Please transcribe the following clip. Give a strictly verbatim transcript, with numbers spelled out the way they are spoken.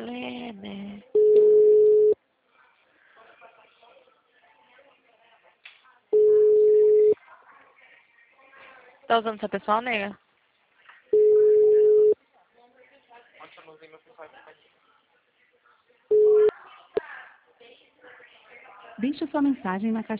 Lene. Tá usando seu pessoal, nega? Deixe sua mensagem na caixa